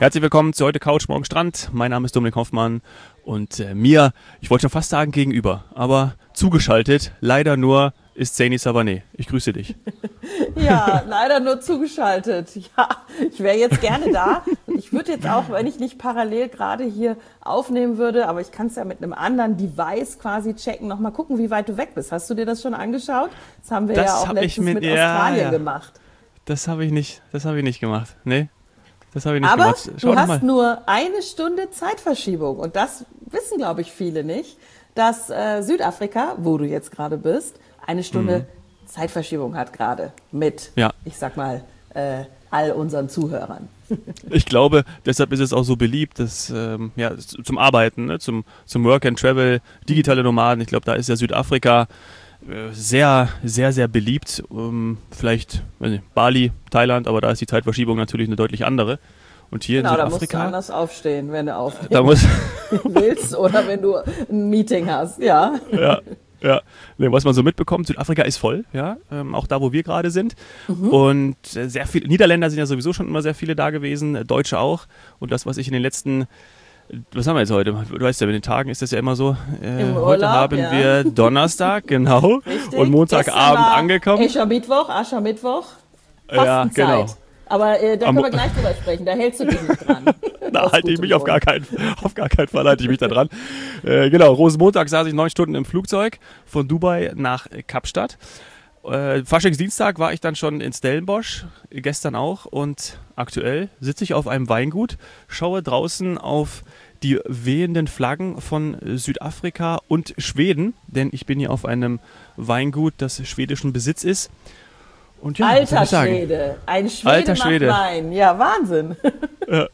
Herzlich willkommen zu heute Couch, morgen Strand. Mein Name ist Dominik Hoffmann und ich wollte schon fast sagen gegenüber, aber zugeschaltet, leider nur, ist Zaini Savané. Ich grüße dich. Ja, leider nur zugeschaltet. Ja, ich wäre jetzt gerne da. Ich würde jetzt auch, wenn ich nicht parallel gerade hier aufnehmen würde, aber ich kann es ja mit einem anderen Device quasi checken, nochmal gucken, wie weit du weg bist. Hast du dir das schon angeschaut? Das haben wir ja auch letztens mit Australien gemacht. Das habe ich nicht gemacht. Nee. Das habe ich nicht aber gemacht. Du hast nur eine Stunde Zeitverschiebung und das wissen, glaube ich, viele nicht, dass Südafrika, wo du jetzt gerade bist, eine Stunde Zeitverschiebung hat gerade mit, ich sag mal, all unseren Zuhörern. Ich glaube, deshalb ist es auch so beliebt, dass zum Arbeiten, ne, zum Work and Travel, digitale Nomaden, ich glaube, da ist ja Südafrika sehr, sehr, sehr beliebt. Vielleicht weiß nicht, Bali, Thailand, aber da ist die Zeitverschiebung natürlich eine deutlich andere. Und hier in Südafrika, da musst du anders aufstehen, wenn du aufstehen willst oder wenn du ein Meeting hast, ja. Ja, was man so mitbekommt, Südafrika ist voll, auch da, wo wir gerade sind. Und sehr viele Niederländer sind ja sowieso schon immer sehr viele da gewesen, Deutsche auch. Und das, was ich in den letzten, was haben wir jetzt heute? Du weißt ja, mit den Tagen ist das ja immer so. Urlaub, heute haben wir Donnerstag, genau. Richtig. Und Montagabend angekommen. Aschermittwoch. Fastenzeit. Ja, genau. Aber da können wir gleich drüber sprechen, da hältst du dich nicht dran. Da halte ich mich auf gar keinen Fall halte ich mich da dran. Genau, Rosenmontag saß ich 9 Stunden im Flugzeug von Dubai nach Kapstadt. Faschingsdienstag war ich dann schon in Stellenbosch, gestern auch. Und aktuell sitze ich auf einem Weingut, schaue draußen auf die wehenden Flaggen von Südafrika und Schweden. Denn ich bin hier auf einem Weingut, das schwedischen Besitz ist. Und ja, alter Schwede, ein Schwede macht Wein. Ja, Wahnsinn. Ja.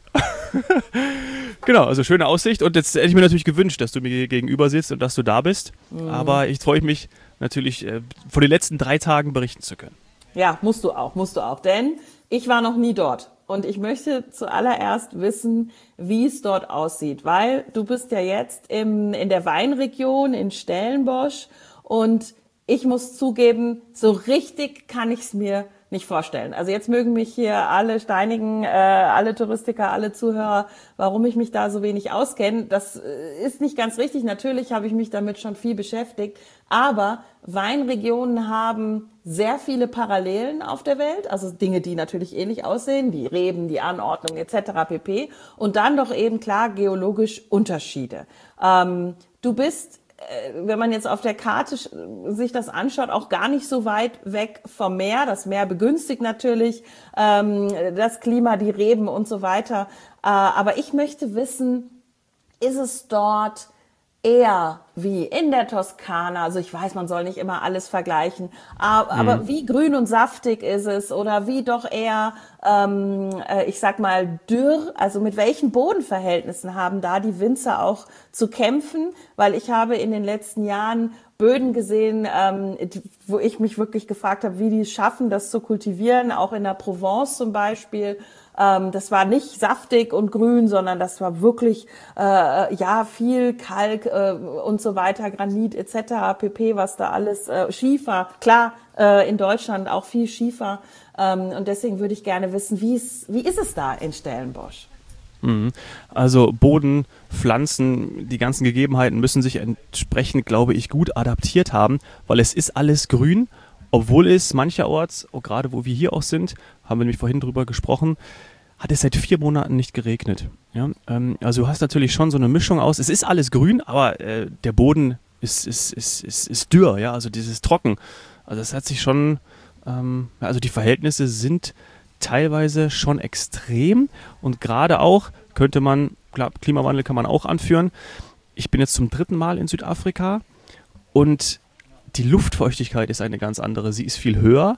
Genau, also schöne Aussicht. Und jetzt hätte ich mir natürlich gewünscht, dass du mir gegenüber sitzt und dass du da bist. Aber ich freue mich natürlich, von den letzten 3 Tagen berichten zu können. Ja, musst du auch. Denn ich war noch nie dort. Und ich möchte zuallererst wissen, wie es dort aussieht. Weil du bist ja jetzt in der Weinregion in Stellenbosch und ich muss zugeben, so richtig kann ich es mir nicht vorstellen. Also jetzt mögen mich hier alle steinigen, alle Touristiker, alle Zuhörer, warum ich mich da so wenig auskenne. Das ist nicht ganz richtig. Natürlich habe ich mich damit schon viel beschäftigt. Aber Weinregionen haben sehr viele Parallelen auf der Welt. Also Dinge, die natürlich ähnlich aussehen, die Reben, die Anordnung etc. pp. Und dann doch eben klar geologisch Unterschiede. Du bist, wenn man jetzt auf der Karte sich das anschaut, auch gar nicht so weit weg vom Meer. Das Meer begünstigt natürlich das Klima, die Reben und so weiter. Aber ich möchte wissen, ist es dort eher wie in der Toskana? Also ich weiß, man soll nicht immer alles vergleichen, aber wie grün und saftig ist es oder wie doch eher, ich sag mal, dürr? Also mit welchen Bodenverhältnissen haben da die Winzer auch zu kämpfen? Weil ich habe in den letzten Jahren Böden gesehen, wo ich mich wirklich gefragt habe, wie die es schaffen, das zu kultivieren, auch in der Provence zum Beispiel. Das war nicht saftig und grün, sondern das war wirklich viel Kalk und so weiter, Granit etc. pp, was da alles, Schiefer, klar, in Deutschland auch viel Schiefer. Und deswegen würde ich gerne wissen, wie ist es da in Stellenbosch? Also Boden, Pflanzen, die ganzen Gegebenheiten müssen sich entsprechend, glaube ich, gut adaptiert haben, weil es ist alles grün, obwohl es mancherorts, gerade wo wir hier auch sind, haben wir nämlich vorhin drüber gesprochen, hat es seit 4 Monaten nicht geregnet. Ja? Also du hast natürlich schon so eine Mischung aus, es ist alles grün, aber der Boden ist dürr, ja, also dieses Trocken. Also es hat sich schon, also die Verhältnisse sind teilweise schon extrem und gerade auch könnte man, klar, Klimawandel kann man auch anführen. Ich bin jetzt zum 3. Mal in Südafrika und die Luftfeuchtigkeit ist eine ganz andere. Sie ist viel höher.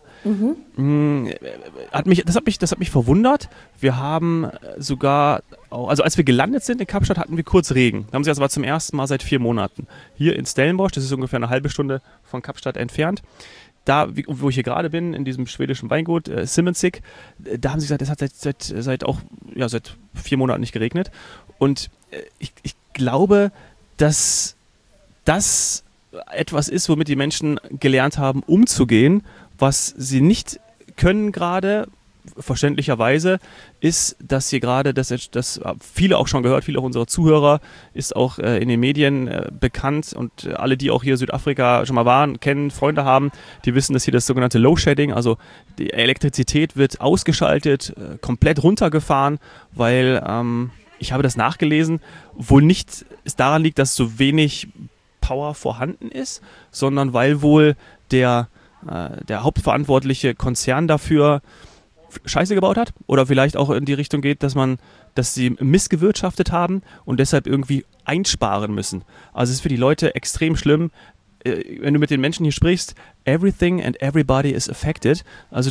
Das hat mich verwundert. Wir haben sogar, also als wir gelandet sind in Kapstadt, hatten wir kurz Regen. Da haben sie das aber zum ersten Mal seit 4 Monaten. Hier in Stellenbosch, das ist ungefähr eine halbe Stunde von Kapstadt entfernt, da, wo ich hier gerade bin, in diesem schwedischen Weingut, Simmensig, da haben sie gesagt, es hat seit 4 Monaten nicht geregnet. Und ich glaube, dass das etwas ist, womit die Menschen gelernt haben, umzugehen, was sie nicht können gerade, verständlicherweise ist, dass hier gerade, das viele auch schon gehört, viele auch unserer Zuhörer, ist auch in den Medien bekannt und alle, die auch hier in Südafrika schon mal waren, kennen, Freunde haben, die wissen, dass hier das sogenannte Low-Shedding, also die Elektrizität wird ausgeschaltet, komplett runtergefahren, weil, ich habe das nachgelesen, wohl nicht es daran liegt, dass so wenig Power vorhanden ist, sondern weil wohl der hauptverantwortliche Konzern dafür Scheiße gebaut hat oder vielleicht auch in die Richtung geht, dass sie missgewirtschaftet haben und deshalb irgendwie einsparen müssen. Also es ist für die Leute extrem schlimm, wenn du mit den Menschen hier sprichst, everything and everybody is affected. Also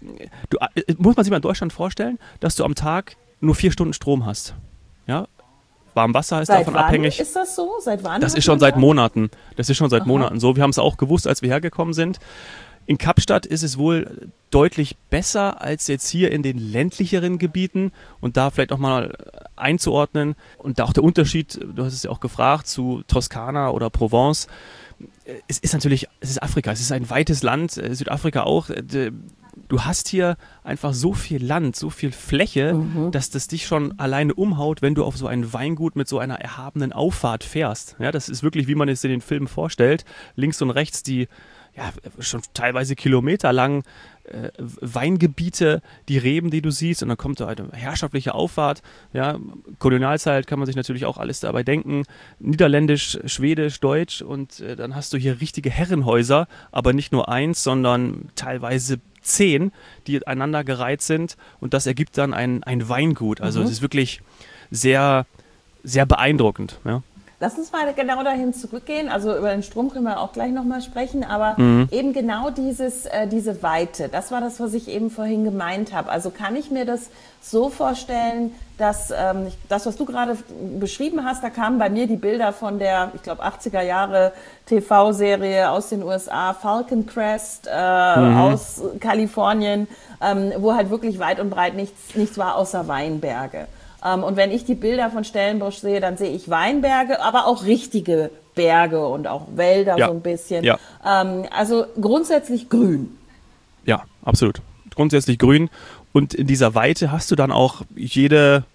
muss man sich mal in Deutschland vorstellen, dass du am Tag nur 4 Stunden Strom hast. Ja? Warm Wasser ist davon abhängig. Ist das so? Seit wann? Das ist schon seit Monaten. Das ist schon seit Monaten so. Wir haben es auch gewusst, als wir hergekommen sind. In Kapstadt ist es wohl deutlich besser als jetzt hier in den ländlicheren Gebieten und da vielleicht auch mal einzuordnen und auch der Unterschied, du hast es ja auch gefragt, zu Toskana oder Provence. Es ist Afrika, es ist ein weites Land, Südafrika auch. Du hast hier einfach so viel Land, so viel Fläche, dass das dich schon alleine umhaut, wenn du auf so ein Weingut mit so einer erhabenen Auffahrt fährst. Ja, das ist wirklich, wie man es in den Filmen vorstellt. Links und rechts die schon teilweise kilometerlang Weingebiete, die Reben, die du siehst, und dann kommt da eine herrschaftliche Auffahrt. Ja, Kolonialzeit kann man sich natürlich auch alles dabei denken. Niederländisch, Schwedisch, Deutsch und dann hast du hier richtige Herrenhäuser, aber nicht nur eins, sondern teilweise 10, die aneinandergereiht sind und das ergibt dann ein Weingut. Also es ist wirklich sehr, sehr beeindruckend. Ja. Lass uns mal genau dahin zurückgehen. Also über den Strom können wir auch gleich nochmal sprechen. Aber eben genau diese Weite, das war das, was ich eben vorhin gemeint habe. Also kann ich mir das so vorstellen, dass das, was du gerade beschrieben hast, da kamen bei mir die Bilder von der, ich glaube, 80er Jahre TV-Serie aus den USA, Falcon Crest aus Kalifornien, wo halt wirklich weit und breit nichts war außer Weinberge. Und wenn ich die Bilder von Stellenbosch sehe, dann sehe ich Weinberge, aber auch richtige Berge und auch Wälder so ein bisschen. Ja. Also grundsätzlich grün. Ja, absolut. Grundsätzlich grün. Und in dieser Weite hast du dann auch jede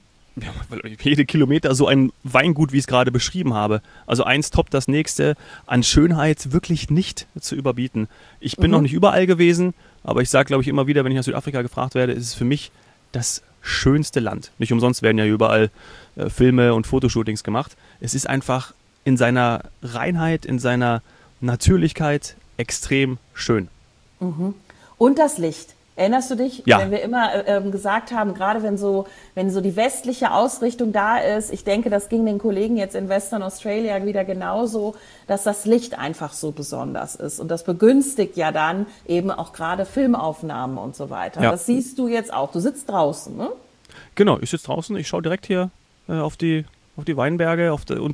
Kilometer so ein Weingut, wie ich es gerade beschrieben habe. Also eins toppt das nächste, an Schönheit wirklich nicht zu überbieten. Ich bin noch nicht überall gewesen, aber ich sage, glaube ich, immer wieder, wenn ich nach Südafrika gefragt werde, ist es für mich das schönste Land. Nicht umsonst werden ja überall Filme und Fotoshootings gemacht. Es ist einfach in seiner Reinheit, in seiner Natürlichkeit extrem schön. Und das Licht. Erinnerst du dich, ja, wenn wir immer gesagt haben, gerade wenn so die westliche Ausrichtung da ist, ich denke, das ging den Kollegen jetzt in Western Australia wieder genauso, dass das Licht einfach so besonders ist. Und das begünstigt ja dann eben auch gerade Filmaufnahmen und so weiter. Ja. Das siehst du jetzt auch. Du sitzt draußen, ne? Genau, ich sitze draußen. Ich schaue direkt hier auf die Weinberge.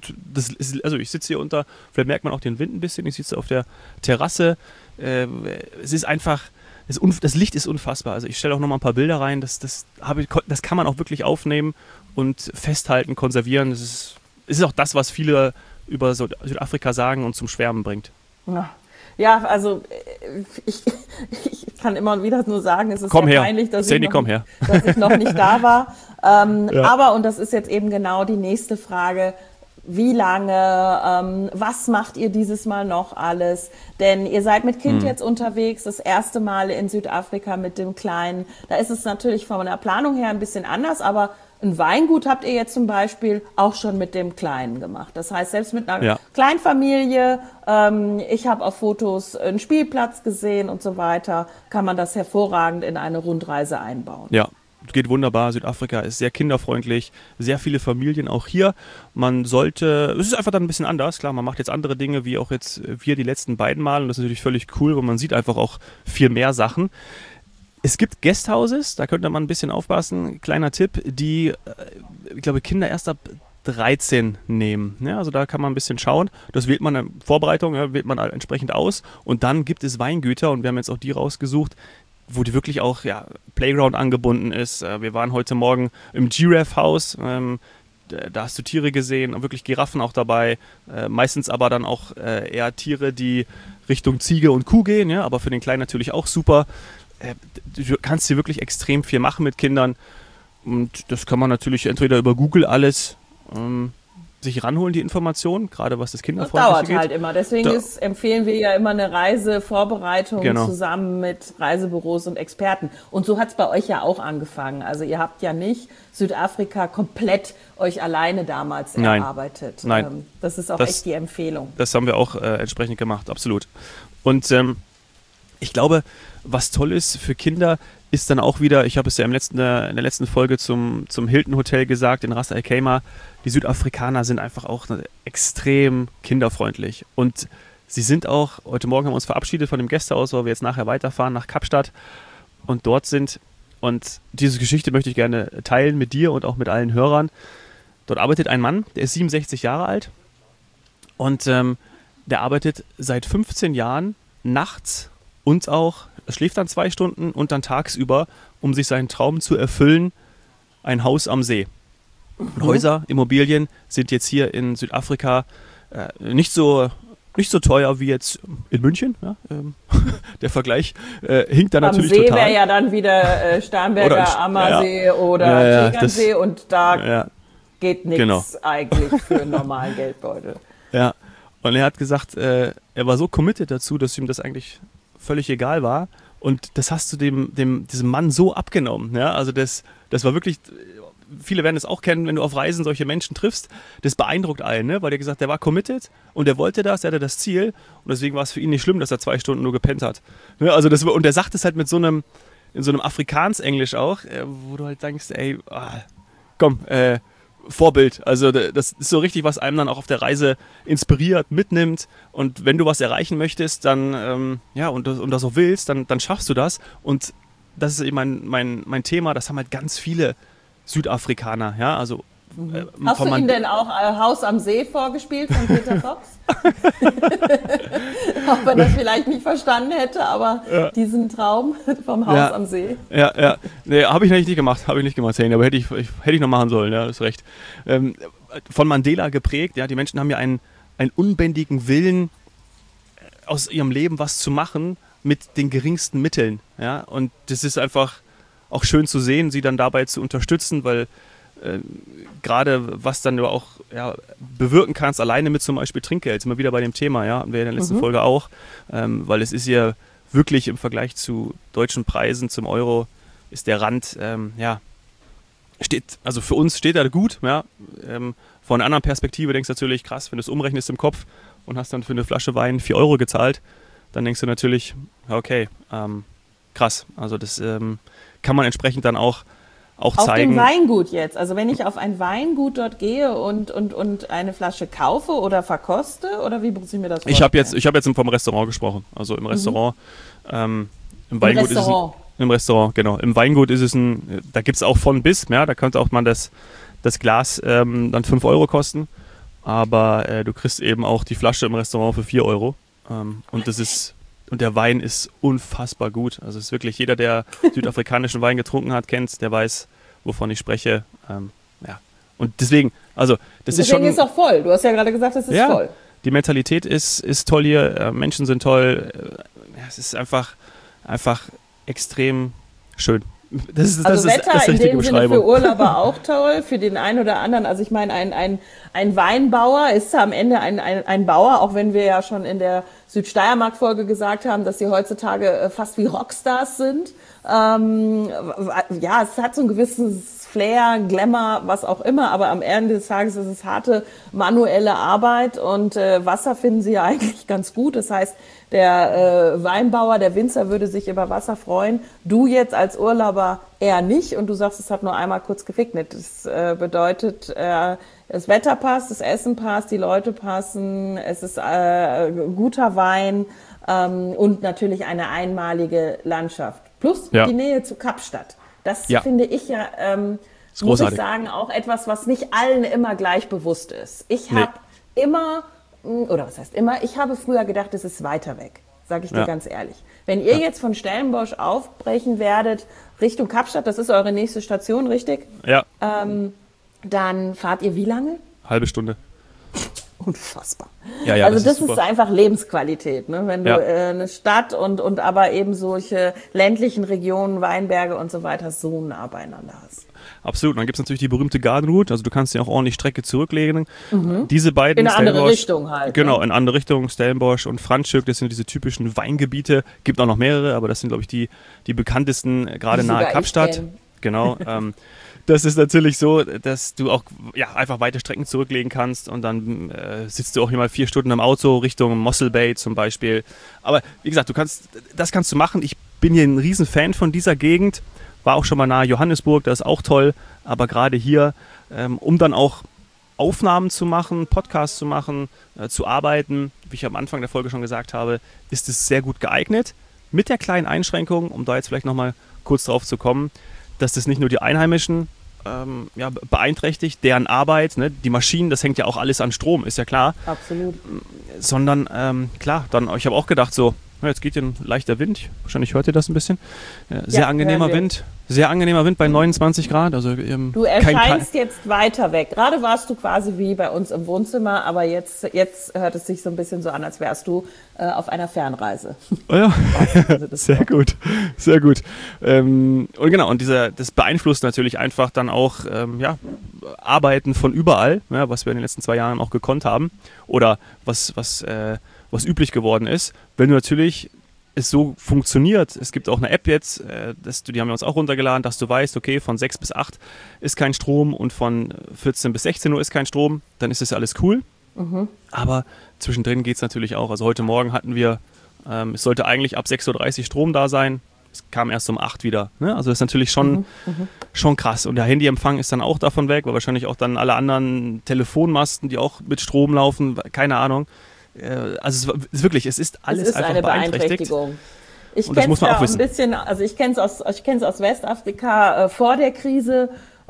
Also ich sitze hier unter, vielleicht merkt man auch den Wind ein bisschen, ich sitze auf der Terrasse. Es ist einfach... Das Licht ist unfassbar. Also ich stelle auch noch mal ein paar Bilder rein. Das kann man auch wirklich aufnehmen und festhalten, konservieren. Es ist auch das, was viele über Südafrika sagen und zum Schwärmen bringt. Ja, also ich kann immer wieder nur sagen, es ist sehr peinlich, dass ich noch nicht da war. Ja. Aber, und das ist jetzt eben genau die nächste Frage, wie lange, was macht ihr dieses Mal noch alles? Denn ihr seid mit Kind jetzt unterwegs, das erste Mal in Südafrika mit dem Kleinen. Da ist es natürlich von der Planung her ein bisschen anders, aber ein Weingut habt ihr jetzt zum Beispiel auch schon mit dem Kleinen gemacht. Das heißt, selbst mit einer Kleinfamilie, ich habe auf Fotos einen Spielplatz gesehen und so weiter, kann man das hervorragend in eine Rundreise einbauen. Ja. Geht wunderbar. Südafrika ist sehr kinderfreundlich, sehr viele Familien auch hier. Es ist einfach dann ein bisschen anders. Klar, man macht jetzt andere Dinge, wie auch jetzt wir die letzten beiden Mal. Und das ist natürlich völlig cool, weil man sieht einfach auch viel mehr Sachen. Es gibt Guesthouses, da könnte man ein bisschen aufpassen. Kleiner Tipp, die, ich glaube, Kinder erst ab 13 nehmen. Ja, also da kann man ein bisschen schauen. Das wählt man in Vorbereitung, wählt man entsprechend aus. Und dann gibt es Weingüter und wir haben jetzt auch die rausgesucht, wo die wirklich auch Playground angebunden ist. Wir waren heute Morgen im Giraffe-Haus, da hast du Tiere gesehen, wirklich Giraffen auch dabei, meistens aber dann auch eher Tiere, die Richtung Ziege und Kuh gehen, ja, aber für den Kleinen natürlich auch super. du kannst hier wirklich extrem viel machen mit Kindern. Und das kann man natürlich entweder über Google alles sich ranholen, die Informationen, gerade was das Kinderfreundliche geht. Das dauert halt immer. Deswegen empfehlen wir ja immer eine Reisevorbereitung zusammen mit Reisebüros und Experten. Und so hat es bei euch ja auch angefangen. Also ihr habt ja nicht Südafrika komplett euch alleine damals erarbeitet. Nein. Das ist auch echt die Empfehlung. Das haben wir auch entsprechend gemacht, absolut. Und ich glaube, was toll ist für Kinder, ist dann auch wieder, ich habe es ja in der letzten Folge zum Hilton Hotel gesagt, in Ras Al Khaimah, die Südafrikaner sind einfach auch extrem kinderfreundlich. Und sie sind auch, heute Morgen haben wir uns verabschiedet von dem Gästehaus, weil wir jetzt nachher weiterfahren nach Kapstadt und dort sind. Und diese Geschichte möchte ich gerne teilen mit dir und auch mit allen Hörern. Dort arbeitet ein Mann, der ist 67 Jahre alt und der arbeitet seit 15 Jahren nachts und auch schläft dann 2 Stunden und dann tagsüber, um sich seinen Traum zu erfüllen, ein Haus am See. Und Häuser, Immobilien sind jetzt hier in Südafrika nicht so teuer wie jetzt in München. Ja? Der Vergleich hinkt da natürlich total. Am See wäre ja dann wieder Starnberger Ammersee oder Tegernsee und da geht nichts eigentlich für einen normalen Geldbeutel. Ja, und er hat gesagt, er war so committed dazu, dass ihm das eigentlich völlig egal war. Und das hast du diesem Mann so abgenommen. Ja? Also das war wirklich, viele werden es auch kennen, wenn du auf Reisen solche Menschen triffst, das beeindruckt einen, ne? Weil der gesagt, der war committed und der wollte das, der hatte das Ziel und deswegen war es für ihn nicht schlimm, dass er 2 Stunden nur gepennt hat. Ne? Also und er sagt es halt in so einem Afrikaans-Englisch auch, wo du halt denkst, ey, komm, Vorbild. Also das ist so richtig, was einem dann auch auf der Reise inspiriert, mitnimmt. Und wenn du was erreichen möchtest, dann und das auch willst, dann schaffst du das. Und das ist eben mein Thema. Das haben halt ganz viele Südafrikaner. Ja, also hast du ihm denn auch Haus am See vorgespielt von Peter Fox? Auch wenn er vielleicht nicht verstanden hätte, aber diesen Traum vom Haus am See. Ja. Nee, habe ich nicht gemacht, aber hätte ich noch machen sollen, ja, das ist recht. Von Mandela geprägt, ja, die Menschen haben ja einen unbändigen Willen, aus ihrem Leben was zu machen mit den geringsten Mitteln, ja, und das ist einfach auch schön zu sehen, sie dann dabei zu unterstützen, weil gerade was dann du auch bewirken kannst, alleine mit zum Beispiel Trinkgeld, sind wir wieder bei dem Thema, ja, hatten wir in der letzten Folge auch, weil es ist ja wirklich im Vergleich zu deutschen Preisen zum Euro ist der Rand, also für uns steht er gut, ja, von einer anderen Perspektive denkst du natürlich, krass, wenn du es umrechnest im Kopf und hast dann für eine Flasche Wein 4 Euro gezahlt, dann denkst du natürlich, okay, krass, also das kann man entsprechend dann auch zeigen. Auf dem Weingut jetzt. Also wenn ich auf ein Weingut dort gehe und eine Flasche kaufe oder verkoste, oder wie muss ich mir das vorstellen? Ich habe jetzt vom Restaurant gesprochen. Also im Restaurant. Im Weingut ist es im Restaurant, genau. Im Weingut ist es da gibt es auch von bis, ja, da könnte auch mal das Glas dann 5 Euro kosten. Aber du kriegst eben auch die Flasche im Restaurant für 4 Euro. Und der Wein ist unfassbar gut. Also es ist wirklich, jeder, der südafrikanischen Wein getrunken hat, kennt, der weiß, wovon ich spreche. Und deswegen, also das ist schon... Deswegen ist es auch voll. Du hast ja gerade gesagt, es ist voll. Die Mentalität ist toll hier, Menschen sind toll. Es ist einfach extrem schön. Das ist Wetter in dem Sinne für Urlauber auch toll, für den einen oder anderen. Also ich meine, ein Weinbauer ist am Ende ein Bauer, auch wenn wir ja schon in der Südsteiermark-Folge gesagt haben, dass sie heutzutage fast wie Rockstars sind. Es hat so ein gewisses Flair, Glamour, was auch immer, aber am Ende des Tages ist es harte manuelle Arbeit und Wasser finden sie ja eigentlich ganz gut. Das heißt, der Weinbauer, der Winzer würde sich über Wasser freuen. Du jetzt als Urlauber eher nicht und du sagst, es hat nur einmal kurz geregnet. Das bedeutet, das Wetter passt, das Essen passt, die Leute passen, es ist guter Wein und natürlich eine einmalige Landschaft. Plus die Nähe zu Kapstadt. Das finde ich muss ich sagen, auch etwas, was nicht allen immer gleich bewusst ist. Ich habe ich habe früher gedacht, es ist weiter weg, sage ich dir ganz ehrlich. Wenn ihr jetzt von Stellenbosch aufbrechen werdet Richtung Kapstadt, das ist eure nächste Station, richtig? Ja. Dann fahrt ihr wie lange? Halbe Stunde. unfassbar. Ja, Also das super. ist einfach Lebensqualität, ne? Wenn du eine Stadt und aber eben solche ländlichen Regionen, Weinberge und so weiter so nah beieinander hast. Absolut. Und dann gibt es natürlich die berühmte Garden Route, also du kannst ja auch ordentlich Strecke zurücklegen. Diese beiden, In eine andere Stellenbosch, Richtung halt. genau, Ne? in andere Richtung, Stellenbosch und Franschhoek, das sind diese typischen Weingebiete. Gibt auch noch mehrere, aber das sind, glaube ich, die bekanntesten, gerade Die nahe sogar ich Kapstadt. kenn. Genau. Das ist natürlich so, dass du auch einfach weite Strecken zurücklegen kannst und dann sitzt du auch hier mal 4 Stunden im Auto Richtung Mossel Bay zum Beispiel. Aber wie gesagt, das kannst du machen. Ich bin hier ein riesen Fan von dieser Gegend. War auch schon mal nahe Johannesburg, das ist auch toll. Aber gerade hier, um dann auch Aufnahmen zu machen, Podcasts zu machen, zu arbeiten, wie ich am Anfang der Folge schon gesagt habe, ist es sehr gut geeignet. Mit der kleinen Einschränkung, um da jetzt vielleicht nochmal kurz drauf zu kommen, dass das nicht nur die Einheimischen beeinträchtigt, deren Arbeit, ne, die Maschinen, das hängt ja auch alles an Strom, ist ja klar. Absolut. Sondern, klar, ich habe auch gedacht so, jetzt geht hier ein leichter Wind, wahrscheinlich hört ihr das ein bisschen. Sehr angenehmer Wind. Sehr angenehmer Wind bei 29 Grad. Also, du erscheinst jetzt weiter weg. Gerade warst du quasi wie bei uns im Wohnzimmer, aber jetzt hört es sich so ein bisschen so an, als wärst du auf einer Fernreise. Oh ja, sehr gut, sehr gut. Und genau, und das beeinflusst natürlich einfach dann auch Arbeiten von überall, ja, was wir in den letzten 2 Jahren auch gekonnt haben oder was üblich geworden ist. Wenn du natürlich es so funktioniert, es gibt auch eine App jetzt, die haben wir uns auch runtergeladen, dass du weißt, okay, von 6 bis 8 ist kein Strom und von 14 bis 16 Uhr ist kein Strom, dann ist das alles cool. Aber zwischendrin geht es natürlich auch. Also heute Morgen hatten wir, es sollte eigentlich ab 6.30 Uhr Strom da sein, es kam erst um 8 wieder. Ne? Also das ist natürlich schon krass. Und der Handyempfang ist dann auch davon weg, weil wahrscheinlich auch dann alle anderen Telefonmasten, die auch mit Strom laufen, keine Ahnung. Also es ist wirklich, es ist alles einfach eine beeinträchtigt. Beeinträchtigung. Ich Und das kenne muss es man ja auch ein wissen. bisschen, also ich kenne es aus Westafrika vor der Krise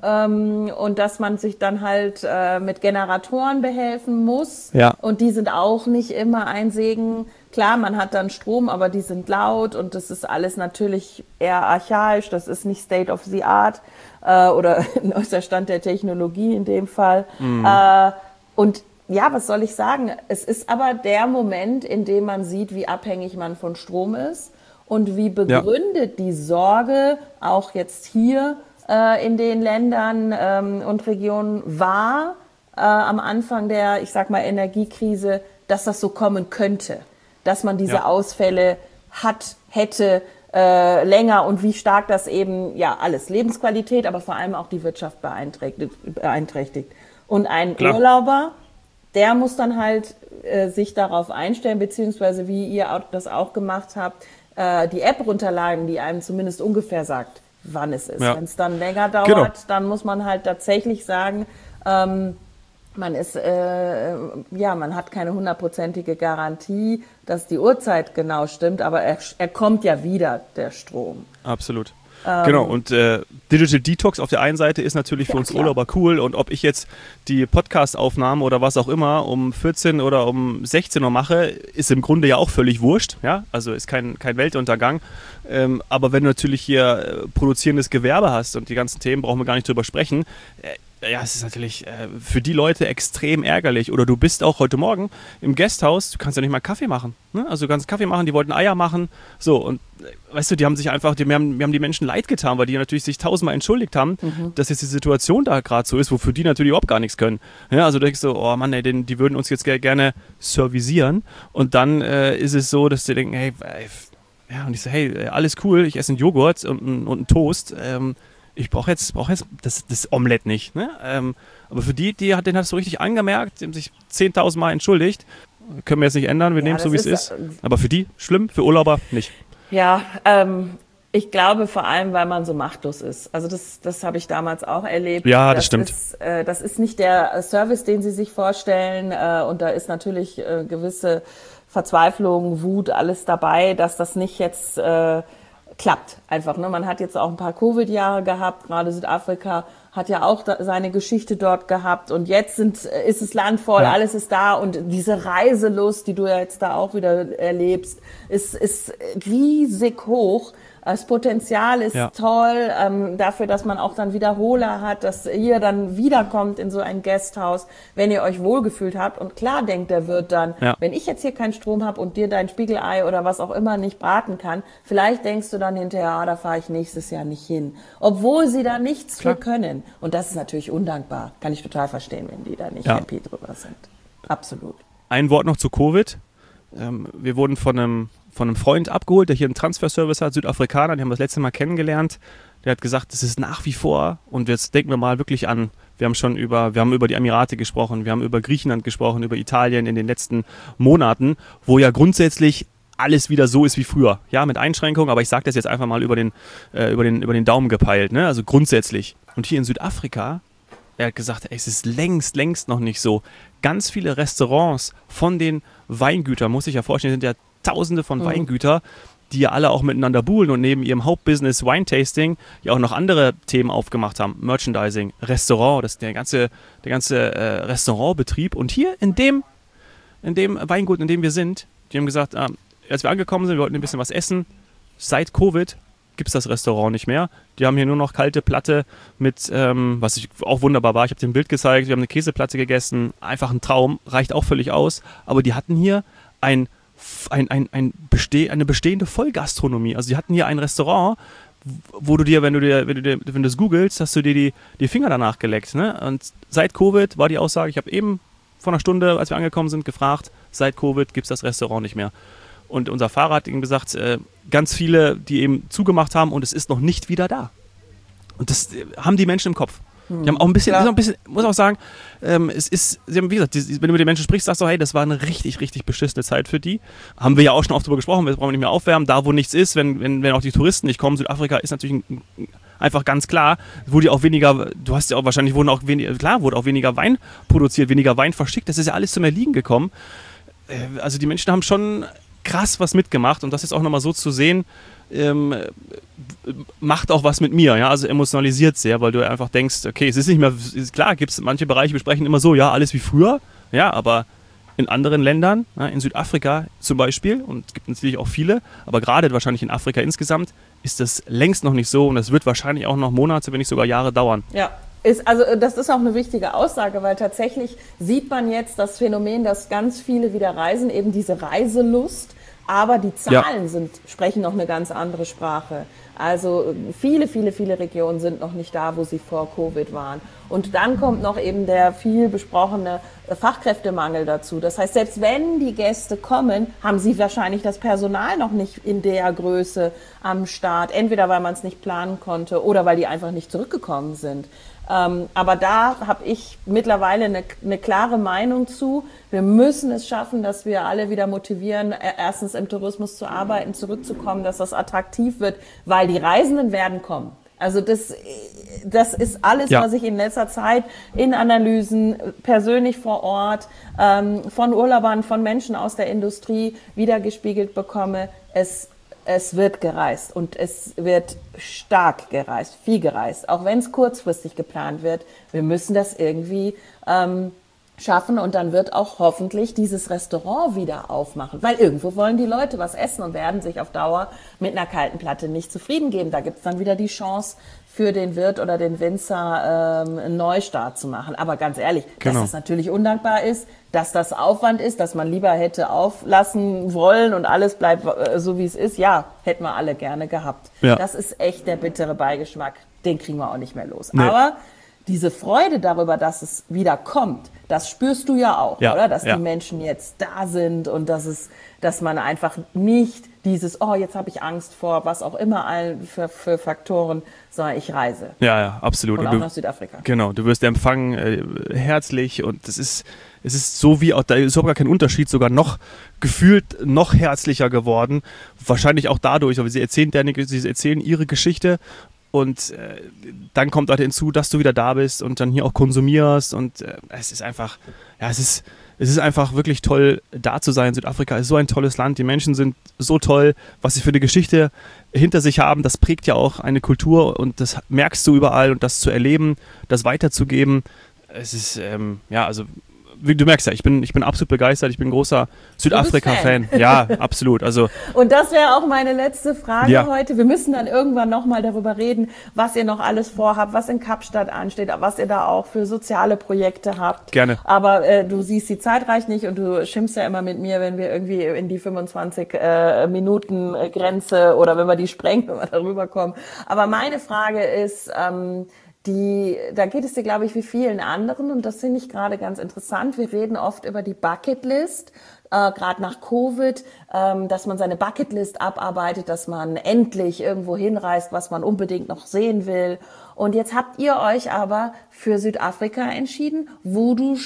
und dass man sich dann halt mit Generatoren behelfen muss. Ja. Und die sind auch nicht immer ein Segen. Klar, man hat dann Strom, aber die sind laut und das ist alles natürlich eher archaisch. Das ist nicht State of the Art oder neuester Stand der Technologie in dem Fall. Und ja, was soll ich sagen? Es ist aber der Moment, in dem man sieht, wie abhängig man von Strom ist und wie begründet die Sorge auch jetzt hier in den Ländern und Regionen war am Anfang der, ich sag mal, Energiekrise, dass das so kommen könnte, dass man diese Ausfälle hätte länger und wie stark das eben, alles Lebensqualität, aber vor allem auch die Wirtschaft beeinträchtigt. Und ein Urlauber, der muss dann halt sich darauf einstellen, beziehungsweise wie ihr das auch gemacht habt, die App runterladen, die einem zumindest ungefähr sagt, wann es ist. Wenn es dann länger dauert, dann muss man halt tatsächlich sagen, man hat keine 100%ige Garantie, dass die Uhrzeit genau stimmt, aber er kommt ja wieder, der Strom. Absolut. Genau, und Digital Detox auf der einen Seite ist natürlich für uns Urlauber cool und ob ich jetzt die Podcast-Aufnahmen oder was auch immer um 14 oder um 16 Uhr mache, ist im Grunde ja auch völlig wurscht, ja, also ist kein Weltuntergang, aber wenn du natürlich hier produzierendes Gewerbe hast und die ganzen Themen, brauchen wir gar nicht drüber sprechen, es ist natürlich für die Leute extrem ärgerlich. Oder du bist auch heute Morgen im Guesthouse, du kannst ja nicht mal Kaffee machen. Ne? Also du kannst Kaffee machen, die wollten Eier machen. So, und weißt du, wir haben die Menschen leid getan, weil die natürlich sich 1000-mal entschuldigt haben, dass jetzt die Situation da gerade so ist, wofür die natürlich überhaupt gar nichts können. Ja, also du denkst so, oh Mann, ey, die würden uns jetzt gerne servicieren. Und dann ist es so, dass die denken, hey, und ich so, hey, alles cool, ich esse einen Joghurt und einen Toast, ich brauche jetzt das Omelett nicht. Ne? Aber für den hat es so richtig angemerkt, die haben sich 10.000 Mal entschuldigt. Können wir jetzt nicht ändern, wir nehmen es so, wie es ist. Aber für die schlimm, für Urlauber nicht. Ja, ich glaube vor allem, weil man so machtlos ist. Also das habe ich damals auch erlebt. Ja, das stimmt. Das ist nicht der Service, den Sie sich vorstellen. Und da ist natürlich gewisse Verzweiflung, Wut, alles dabei, dass das nicht jetzt klappt einfach. Ne? Man hat jetzt auch ein paar Covid-Jahre gehabt, gerade Südafrika hat ja auch seine Geschichte dort gehabt und jetzt ist das Land voll, alles ist da und diese Reiselust, die du ja jetzt da auch wieder erlebst, ist riesig hoch. Das Potenzial ist toll, dafür, dass man auch dann Wiederholer hat, dass ihr dann wiederkommt in so ein Gasthaus, wenn ihr euch wohlgefühlt habt. Und klar denkt der Wirt dann, wenn ich jetzt hier keinen Strom habe und dir dein Spiegelei oder was auch immer nicht braten kann, vielleicht denkst du dann hinterher, da fahre ich nächstes Jahr nicht hin. Obwohl sie da nichts für können. Und das ist natürlich undankbar. Kann ich total verstehen, wenn die da nicht happy drüber sind. Absolut. Ein Wort noch zu Covid. Wir wurden von einem Freund abgeholt, der hier einen Transferservice hat, Südafrikaner, die haben wir das letzte Mal kennengelernt. Der hat gesagt, das ist nach wie vor, und jetzt denken wir mal wirklich an, wir haben über die Emirate gesprochen, wir haben über Griechenland gesprochen, über Italien in den letzten Monaten, wo ja grundsätzlich alles wieder so ist wie früher. Ja, mit Einschränkungen, aber ich sage das jetzt einfach mal über den Daumen gepeilt, ne? Also grundsätzlich. Und hier in Südafrika, er hat gesagt, es ist längst noch nicht so. Ganz viele Restaurants von den Weingütern, muss ich ja vorstellen, sind ja Tausende von Weingüter, die ja alle auch miteinander buhlen und neben ihrem Hauptbusiness Wine-Tasting ja auch noch andere Themen aufgemacht haben. Merchandising, Restaurant, das ist der ganze Restaurantbetrieb. Und hier in dem Weingut, in dem wir sind, die haben gesagt, als wir angekommen sind, wir wollten ein bisschen was essen. Seit Covid gibt es das Restaurant nicht mehr. Die haben hier nur noch kalte Platte mit, was auch wunderbar war. Ich habe dir ein Bild gezeigt, wir haben eine Käseplatte gegessen. Einfach ein Traum, reicht auch völlig aus. Aber die hatten hier eine bestehende Vollgastronomie. Also die hatten hier ein Restaurant, wo du dir, wenn du das googelst, hast du dir die Finger danach geleckt. Ne? Und seit Covid war die Aussage, ich habe eben vor einer Stunde, als wir angekommen sind, gefragt, seit Covid gibt es das Restaurant nicht mehr. Und unser Fahrer hat ihm gesagt, ganz viele, die eben zugemacht haben und es ist noch nicht wieder da. Und das haben die Menschen im Kopf. Die haben auch ein bisschen, muss auch sagen, sie haben, wie gesagt, wenn du mit den Menschen sprichst, sagst du, hey, das war eine richtig, richtig beschissene Zeit für die. Haben wir ja auch schon oft drüber gesprochen, wir brauchen nicht mehr aufwärmen, da wo nichts ist, wenn auch die Touristen nicht kommen. Südafrika ist natürlich einfach ganz klar, wurde auch weniger, du hast ja auch wahrscheinlich, wurde auch weniger Wein produziert, weniger Wein verschickt, das ist ja alles zum Erliegen gekommen. Also die Menschen haben schon krass was mitgemacht und das jetzt auch nochmal so zu sehen, macht auch was mit mir, ja, also emotionalisiert sehr, weil du einfach denkst, okay, es ist nicht mehr, klar, gibt es manche Bereiche, wir sprechen immer so, ja, alles wie früher, ja, aber in anderen Ländern, ja, in Südafrika zum Beispiel, und es gibt natürlich auch viele, aber gerade wahrscheinlich in Afrika insgesamt, ist das längst noch nicht so und es wird wahrscheinlich auch noch Monate, wenn nicht sogar Jahre dauern. Ja. Das ist auch eine wichtige Aussage, weil tatsächlich sieht man jetzt das Phänomen, dass ganz viele wieder reisen, eben diese Reiselust, aber die Zahlen sprechen noch eine ganz andere Sprache. Also viele Regionen sind noch nicht da, wo sie vor Covid waren. Und dann kommt noch eben der viel besprochene Fachkräftemangel dazu. Das heißt, selbst wenn die Gäste kommen, haben sie wahrscheinlich das Personal noch nicht in der Größe am Start. Entweder weil man es nicht planen konnte oder weil die einfach nicht zurückgekommen sind. Aber da habe ich mittlerweile eine klare Meinung zu. Wir müssen es schaffen, dass wir alle wieder motivieren, erstens im Tourismus zu arbeiten, zurückzukommen, dass das attraktiv wird, weil die Reisenden werden kommen. Also das ist alles, was ich in letzter Zeit in Analysen, persönlich vor Ort, von Urlaubern, von Menschen aus der Industrie wiedergespiegelt bekomme. Es wird gereist und es wird stark gereist, viel gereist, auch wenn es kurzfristig geplant wird. Wir müssen das irgendwie schaffen und dann wird auch hoffentlich dieses Restaurant wieder aufmachen, weil irgendwo wollen die Leute was essen und werden sich auf Dauer mit einer kalten Platte nicht zufrieden geben. Da gibt es dann wieder die Chance für den Wirt oder den Winzer einen Neustart zu machen. Aber ganz ehrlich, dass das natürlich undankbar ist, dass das Aufwand ist, dass man lieber hätte auflassen wollen und alles bleibt so, wie es ist. Ja, hätten wir alle gerne gehabt. Ja. Das ist echt der bittere Beigeschmack. Den kriegen wir auch nicht mehr los. Nee. Aber diese Freude darüber, dass es wieder kommt, das spürst du ja auch, oder? Dass die Menschen jetzt da sind und dass man einfach nicht dieses, jetzt habe ich Angst vor, was auch immer für Faktoren, sondern ich reise. Ja, absolut. Und auch nach Südafrika. Genau, du wirst empfangen, herzlich und es ist so wie, da ist überhaupt gar kein Unterschied, sogar noch gefühlt noch herzlicher geworden. Wahrscheinlich auch dadurch, aber sie erzählen ihre Geschichte. Und dann kommt halt hinzu, dass du wieder da bist und dann hier auch konsumierst. Und es ist einfach, es ist einfach wirklich toll, da zu sein. Südafrika ist so ein tolles Land. Die Menschen sind so toll. Was sie für eine Geschichte hinter sich haben, das prägt ja auch eine Kultur. Und das merkst du überall. Und das zu erleben, das weiterzugeben, es ist, du merkst ja, ich bin absolut begeistert. Ich bin großer Südafrika-Fan. Ja, absolut. Also, und das wäre auch meine letzte Frage heute. Wir müssen dann irgendwann nochmal darüber reden, was ihr noch alles vorhabt, was in Kapstadt ansteht, was ihr da auch für soziale Projekte habt. Gerne. Aber du siehst die Zeit reicht nicht und du schimpfst ja immer mit mir, wenn wir irgendwie in die 25 Minuten Grenze oder wenn wir die sprengen, wenn wir darüber kommen. Aber meine Frage ist, da geht es dir, glaube ich, wie vielen anderen und das finde ich gerade ganz interessant. Wir reden oft über die Bucketlist, gerade nach Covid, dass man seine Bucketlist abarbeitet, dass man endlich irgendwo hinreist, was man unbedingt noch sehen will. Und jetzt habt ihr euch aber für Südafrika entschieden, wo ihr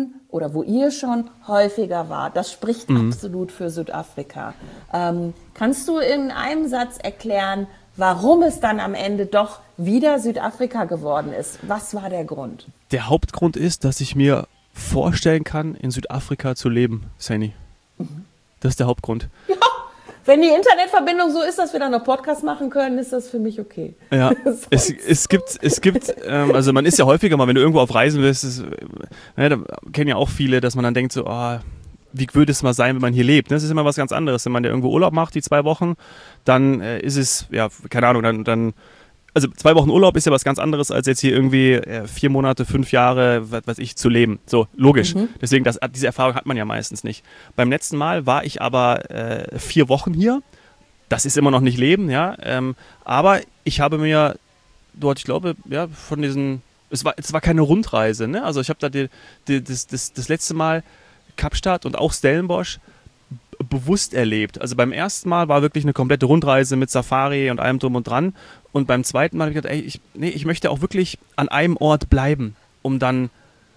schon häufiger wart. Das spricht absolut für Südafrika. Kannst du in einem Satz erklären, warum es dann am Ende doch wieder Südafrika geworden ist? Was war der Grund? Der Hauptgrund ist, dass ich mir vorstellen kann, in Südafrika zu leben, Saini. Das ist der Hauptgrund. Ja, wenn die Internetverbindung so ist, dass wir dann noch Podcast machen können, ist das für mich okay. Ja, es gibt, also man ist ja häufiger mal, wenn du irgendwo auf Reisen bist, da kennen ja auch viele, dass man dann denkt so, wie würde es mal sein, wenn man hier lebt? Das ist immer was ganz anderes. Wenn man ja irgendwo Urlaub macht, die 2 Wochen, dann ist es, ja, keine Ahnung, dann also 2 Wochen Urlaub ist ja was ganz anderes, als jetzt hier irgendwie 4 Monate, 5 Jahre, was weiß ich, zu leben. So, logisch. Deswegen, diese Erfahrung hat man ja meistens nicht. Beim letzten Mal war ich aber 4 Wochen hier. Das ist immer noch nicht Leben, ja. Aber ich habe mir dort, ich glaube, ja, von diesen, es war keine Rundreise, ne? Also ich habe da das letzte Mal Kapstadt und auch Stellenbosch bewusst erlebt. Also beim ersten Mal war wirklich eine komplette Rundreise mit Safari und allem drum und dran. Und beim zweiten Mal habe ich gedacht, ich möchte auch wirklich an einem Ort bleiben, um dann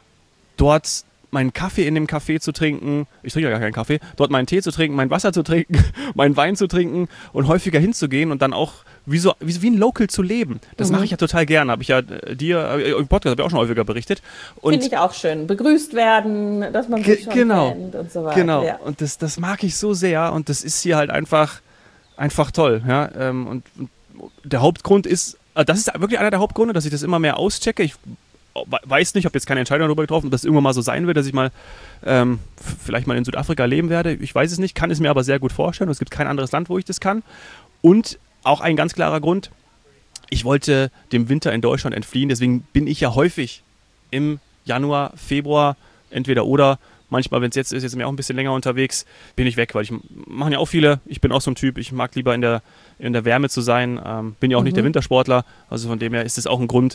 dort meinen Kaffee in dem Café zu trinken. Ich trinke ja gar keinen Kaffee. Dort meinen Tee zu trinken, mein Wasser zu trinken, meinen Wein zu trinken und häufiger hinzugehen und dann auch wie ein Local zu leben. Das mache ich ja total gerne. Habe ich ja im Podcast habe ich auch schon häufiger berichtet. Finde ich auch schön. Begrüßt werden, dass man sich schon kennt und so weiter. Genau. Ja. Und das mag ich so sehr und das ist hier halt einfach toll. Ja? Und der Hauptgrund ist, das ist wirklich einer der Hauptgründe, dass ich das immer mehr auschecke. Ich weiß nicht, habe jetzt keine Entscheidung darüber getroffen, ob das irgendwann mal so sein wird, dass ich mal vielleicht mal in Südafrika leben werde. Ich weiß es nicht, kann es mir aber sehr gut vorstellen. Es gibt kein anderes Land, wo ich das kann. Und auch ein ganz klarer Grund, ich wollte dem Winter in Deutschland entfliehen, deswegen bin ich ja häufig im Januar, Februar, entweder oder, manchmal, wenn es jetzt ist, jetzt bin ich auch ein bisschen länger unterwegs, bin ich weg, weil machen ja auch viele, ich bin auch so ein Typ, ich mag lieber in der Wärme zu sein, bin ja auch nicht der Wintersportler, also von dem her ist es auch ein Grund,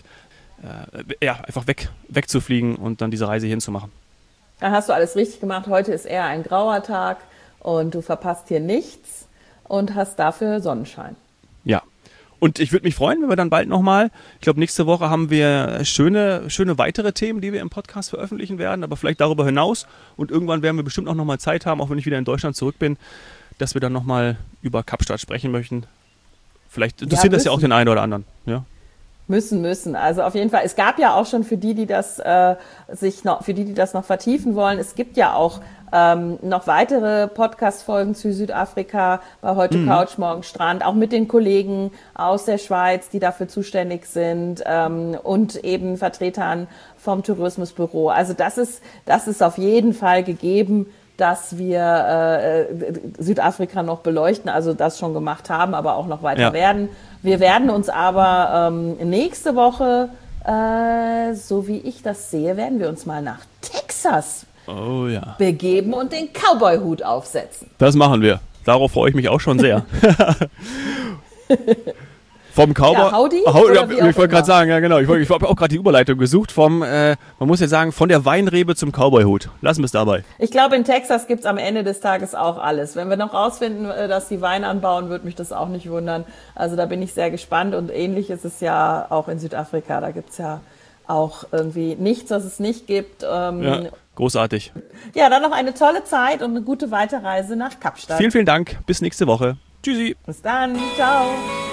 einfach wegzufliegen und dann diese Reise hinzumachen. Dann hast du alles richtig gemacht, heute ist eher ein grauer Tag und du verpasst hier nichts und hast dafür Sonnenschein. Ja, und ich würde mich freuen, wenn wir dann bald nochmal, ich glaube nächste Woche haben wir schöne weitere Themen, die wir im Podcast veröffentlichen werden, aber vielleicht darüber hinaus und irgendwann werden wir bestimmt auch nochmal Zeit haben, auch wenn ich wieder in Deutschland zurück bin, dass wir dann nochmal über Kapstadt sprechen möchten. Vielleicht interessiert das ja auch den einen oder anderen. Ja. Müssen. Also auf jeden Fall. Es gab ja auch schon für die das noch vertiefen wollen. Es gibt ja auch noch weitere Podcast-Folgen zu Südafrika bei Heute Couch, Morgen Strand, auch mit den Kollegen aus der Schweiz, die dafür zuständig sind und eben Vertretern vom Tourismusbüro. Also das ist auf jeden Fall gegeben, dass wir Südafrika noch beleuchten, also das schon gemacht haben, aber auch noch weiter werden. Wir werden uns aber nächste Woche, so wie ich das sehe, werden wir uns mal nach Texas begeben und den Cowboy-Hut aufsetzen. Das machen wir. Darauf freue ich mich auch schon sehr. Vom Cowboy. Ja, Howdy? Ich wollte gerade sagen, ja genau. Ich habe auch gerade die Überleitung gesucht man muss ja sagen, von der Weinrebe zum Cowboy-Hut. Lassen wir es dabei. Ich glaube, in Texas gibt's am Ende des Tages auch alles. Wenn wir noch rausfinden, dass die Wein anbauen, würde mich das auch nicht wundern. Also da bin ich sehr gespannt und ähnlich ist es ja auch in Südafrika. Da gibt's ja auch irgendwie nichts, was es nicht gibt. Ja, großartig. Ja, dann noch eine tolle Zeit und eine gute Weiterreise nach Kapstadt. Vielen Dank. Bis nächste Woche. Tschüssi. Bis dann. Ciao.